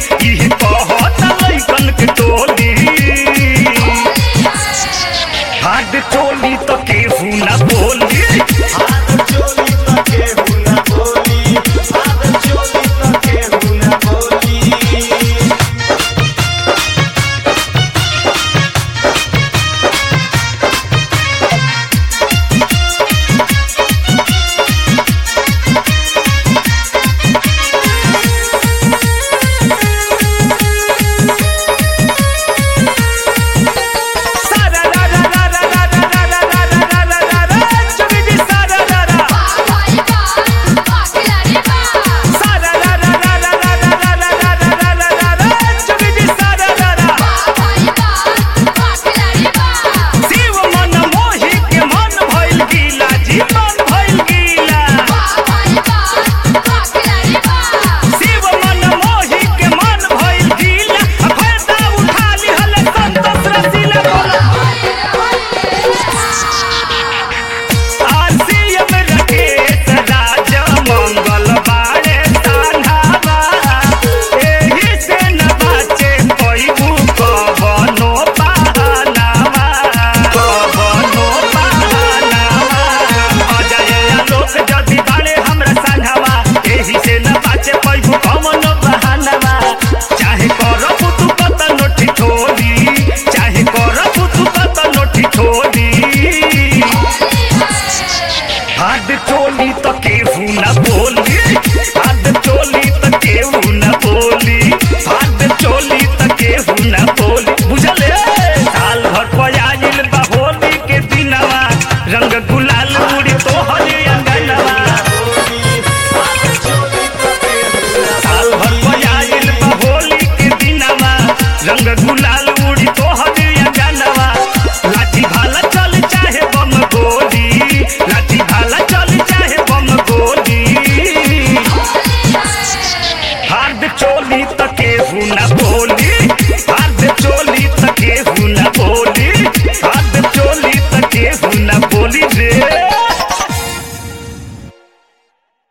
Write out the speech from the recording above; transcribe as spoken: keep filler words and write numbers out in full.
इहे कहत लइकन के टोली हाथ चोली तो केहू ना बोली हाथ चोली तो केहू ना बोली हाथ चोली तो केहू ना बोली हाथ चोली तो केहू ना बोली हाथ चोली तो केहू ना बोली हाथ चोली तो केहू ना बोली बुझले साल भर पयाइल बा होली के दिनवा रंग गुलाल उड़ी तोहर अंगनवा साल भर पयाइल बा होली के दिनवा रंग गुलाल उड़ी तोहर अंगनवा लाठी भाला चल चाहे बम गोली लाठी भाला चल चाहे बम गोली हाथ चोली तो केहू ना बोली